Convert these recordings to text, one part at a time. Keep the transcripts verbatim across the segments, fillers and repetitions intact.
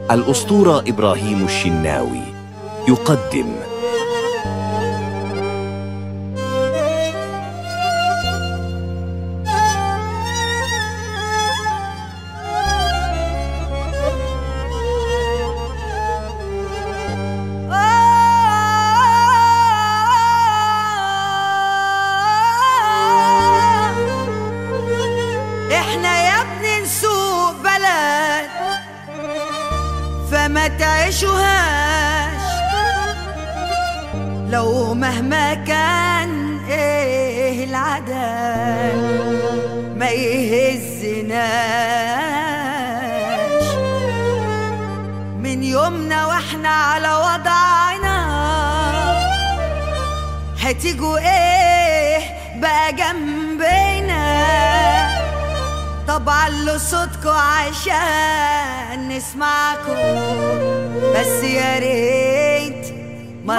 الأسطورة إبراهيم الشناوي يقدم احنا يا ابني نسوق بلد فما تعيشوهاش، لو مهما كان ايه العدل ما يهزناش. من يومنا واحنا على وضعنا، هتيجوا ايه بقى جنبنا؟ طبعا له صوتكوا عشان نسمعكوا، بس يا ريت ما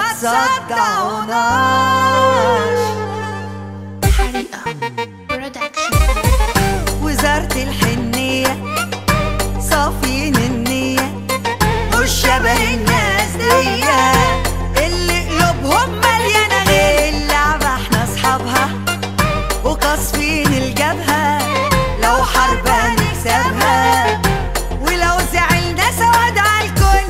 تصدعوناش. حريقة برودكشن. وزارة الحنية صافين النية، مش شبه الناس دي اللي قلوبهم مليانة غير اللعبة. احنا اصحابها وقاصفين الجبهة، لو حرب هنكسبها، ولو زعلنا سواد عالكل.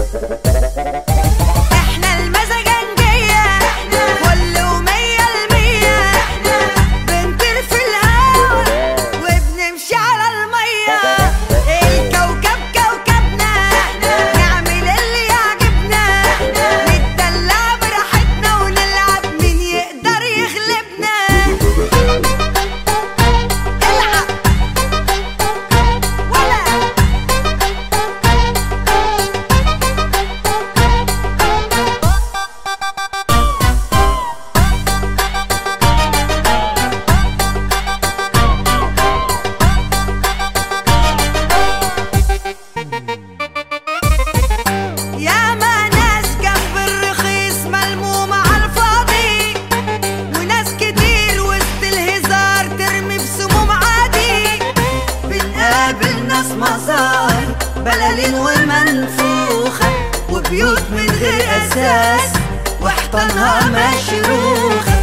احنا المزاجنجية كل ومية المية، بنطير في الهوا وبنمشي على المية. الكوكب كوكبنا، نعمل اللي يعجبنا، نتدلع براحتنا ونلعب مين يقدر يغلبنا. مزار بلالين ومنفوخة، وبيوت من غير أساس وحيطانها مشروخة.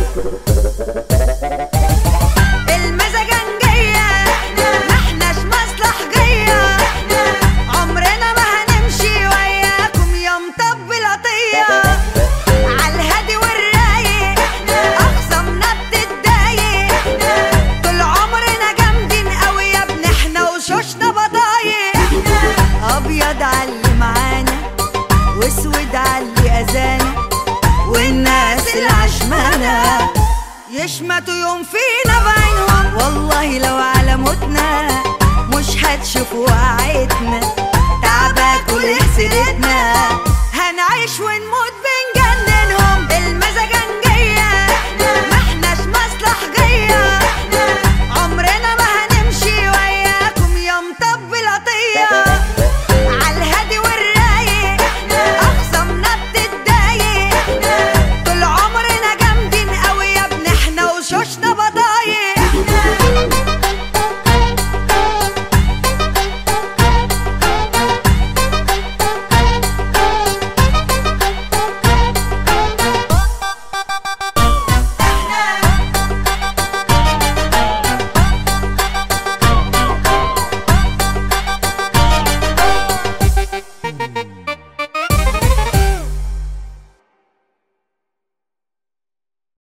المزاجنجية محناش مصلحجية، عمرنا ما هنمشي وياكم يا مطبلطية. عالهادي والرايق أخصامنا بتتضايق، طول عمرنا جامدين قوي يا ابني، احنا وشوشنا بضايق. أبيض عاللي معانا واسود عاللي أذانا، والناس العشمانة يشمتوا يوم فينا بعينهم. والله لو على موتنا مش هتشوفوا وقعتنا.